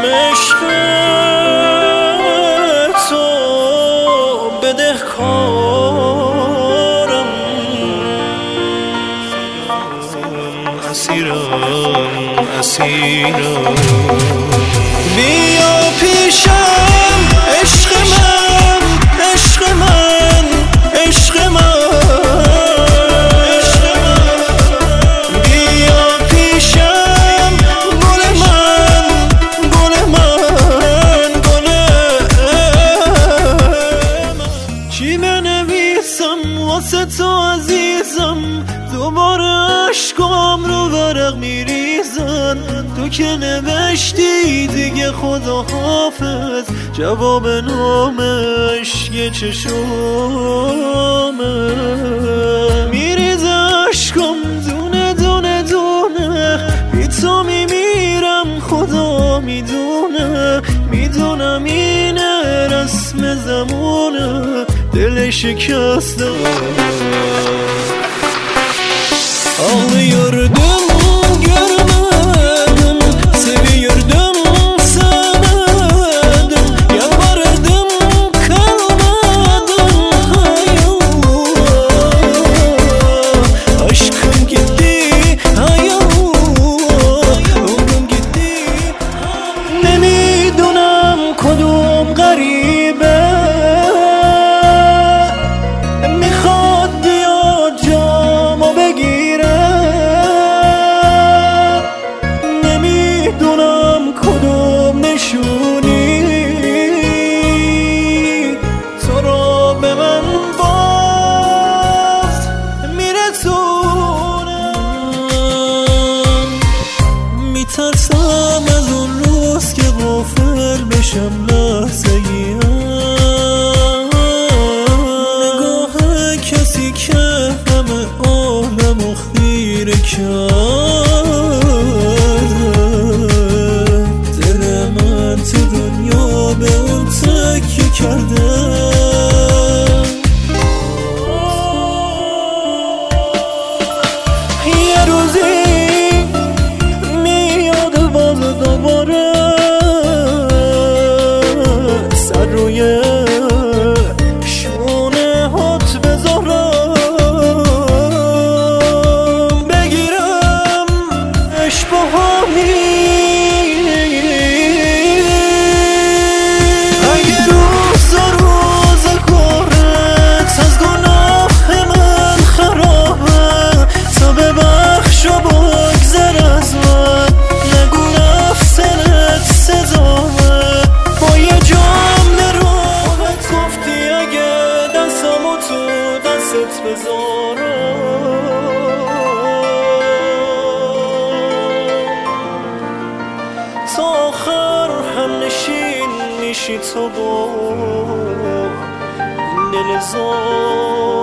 عشق تو بدهکارم، اسیرم بیا پیشم عشق من، عشق من، عشق من، بیا پیشم گل من، گل من، گل من. چی بنویسم واسه تو عزیزم، دوباره عشقام رو ورق میریزن. تو که نوشتی دیگه خدا حافظ، جواب نامش یه چشمه. میریزه عشقام دونه دونه دونه، بی تو میمیرم خدا میدونه. میدونم اینه رسم زمونه، دل شکسته ağlıyordum, görmedim, seviyordum, sevmedim, yalvardım, kalmadım, hay Allah. Aşkım gitti, hay Allah, ömrüm gitti. نمیدونم کدوم غریبه میخواد بیاد جامو بگیره، نمیدونم کدوم نشونی تو رو به من باز میرسونه. میترسم از اون روز که غافل بشم لحظه‌ای، نگاه کسی که همه عالمو خیره کرده. دل من تو دنیا به اون تکیه کرده. یه روزی میاد باز دوباره سر روی شونه هات بذارم، بگیرم عشق بهامی. اگه روز کارت از گناه من خرابه، تا ببخش و بگذر از من، نگو نفسنت سزامه. با یه جام نرابت گفتی اگه دستمو تو دستت بذارم، تا آخر هم نشین میشی تو با دل زار.